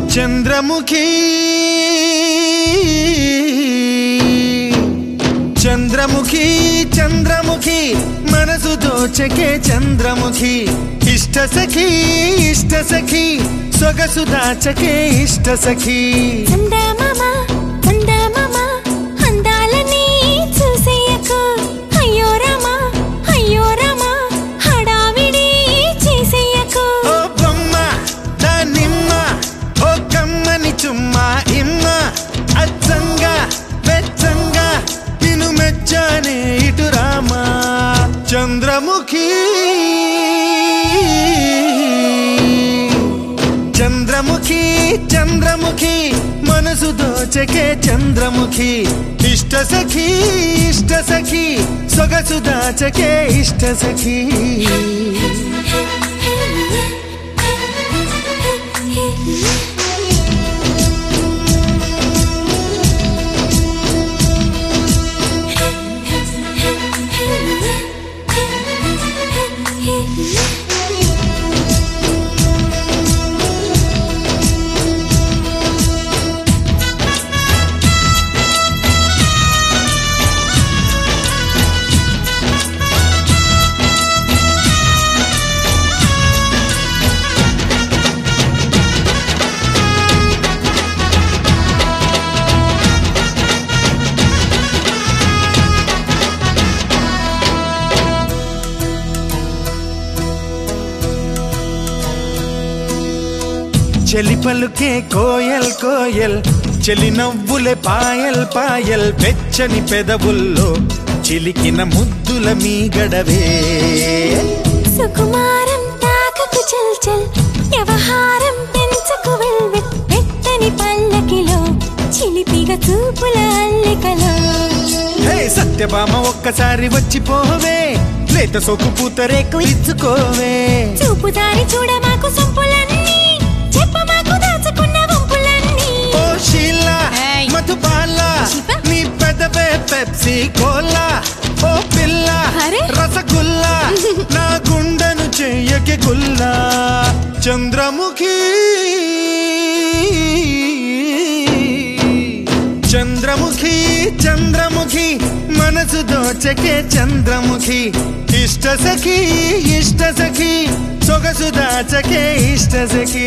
చంద్రముఖి చంద్రముఖి చంద్రముఖి మనసు దోచకే చంద్రముఖి ఇష్ట సఖి ఇష్ట సఖి సొగసు దాచకే ఇష్ట సఖి చంద్రముఖి చంద్రముఖి చంద్రముఖి మనసు దోచకే చంద్రముఖి ఇష్ట సఖి ఇష్ట సఖి సొగసు దాచకే ఇష్ట సఖి చెలి పలుకే కోయల్ కోయల్ చెలి నవ్వులే పాయల్ పాయల్ వెచ్చని పెదవుల్లో చిలికిన ముద్దుల మీగడవే సుకుమారం తాకకు చల్ చల్ వ్యవహారం పెంచకు వెల్వెట్ వెట్టని పల్లకిలో చిలిపిగా చూపుల అల్లికలో హే సత్యభామ ఒక్కసారి వచ్చిపోవే లేత సోకు పూతరేకు ఇచ్చుకోవే చూపు దారి చూడ మాకు సొంపులన్నీ నీ పెదవే పెప్సీ కోలా ఓ పిల్ల రసగుల్లా నా గుండెను చెయ్యకి గుల్లా చంద్రముఖి చంద్రముఖి చంద్రముఖి మనసు దోచకే చంద్రముఖి ఇష్ట సఖి ఇష్ట సఖి సొగసు దాచకే ఇష్ట సఖి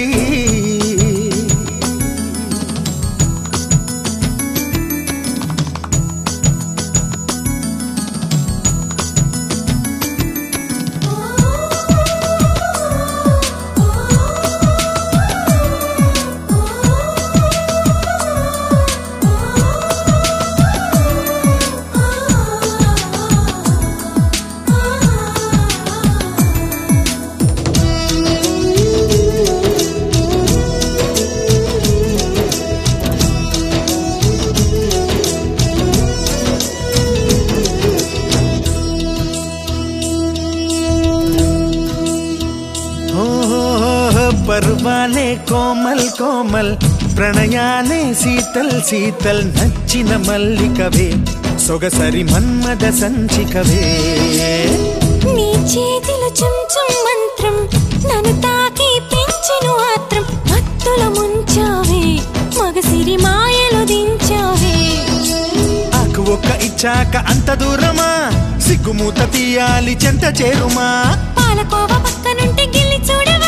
పర్వాలే కోమల్ కోమల్ ప్రణయాలే శీతల్ శీతల్ నచ్చిన మల్లికవే సొగసరి మన్మద సంచికవే నీ చేతిలో చుంచుం మంత్రం నన్ను తాకి పెంచెను ఆత్రం మత్తుల ముంచావే మగసిరి మాయలో దించావే ఆకు ఒక్క ఇచ్చాక అంత దూరమా సిగ్గుమూత తీయాలి చెంత చేరుమా పాలకోవ పక్కనుంటే గిల్లి చూడవా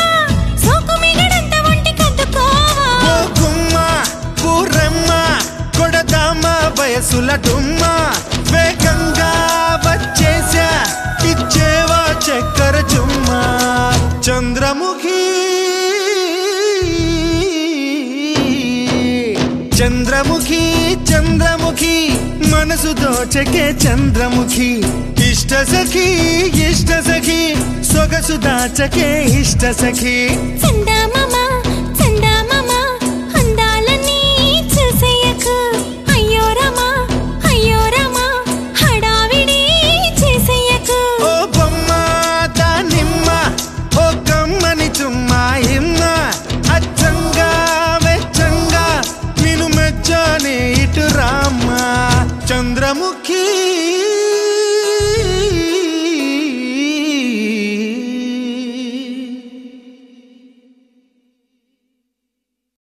వయసుల టుమ్మా వేగంగా వచ్చేసా ఇచ్చేవా చక్కెర చుమ్మా చంద్రముఖి చంద్రముఖి చంద్రముఖి మనసు దోచకే చంద్రముఖి ఇష్ట సఖి ఇష్ట సఖి సొగసు దాచకే ఇష్ట సఖి